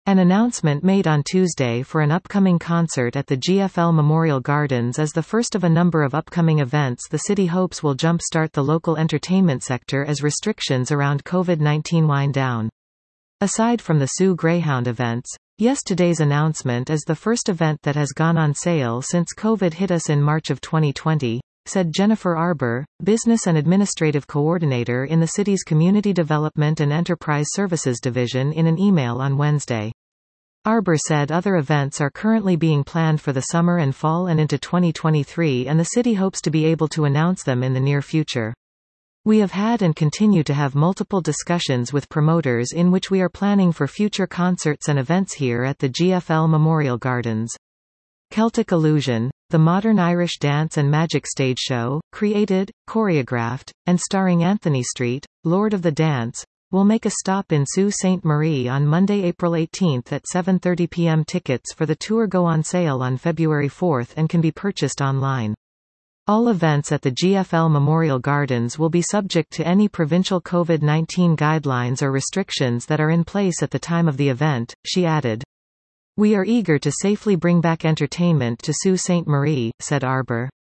An announcement made on Tuesday for an upcoming concert at the GFL Memorial Gardens is the first of a number of upcoming events the city hopes will jumpstart the local entertainment sector as restrictions around COVID-19 wind down. Aside from the Soo Greyhound events, yesterday's announcement is the first event that has gone on sale since COVID hit us in March of 2020, said Jennifer Arbour, Business and Administrative Coordinator in the city's Community Development and Enterprise Services Division in an email on Wednesday. Arbour said other events are currently being planned for the summer and fall and into 2023, and the city hopes to be able to announce them in the near future. We have had and continue to have multiple discussions with promoters in which we are planning for future concerts and events here at the GFL Memorial Gardens. Celtic Illusion, the modern Irish dance and magic stage show, created, choreographed, and starring Anthony Street, Lord of the Dance, will make a stop in Sault Ste. Marie on Monday, April 18 at 7:30 p.m. Tickets for the tour go on sale on February 4 and can be purchased online. All events at the GFL Memorial Gardens will be subject to any provincial COVID-19 guidelines or restrictions that are in place at the time of the event, she added. We are eager to safely bring back entertainment to Sault Ste. Marie, said Arbour.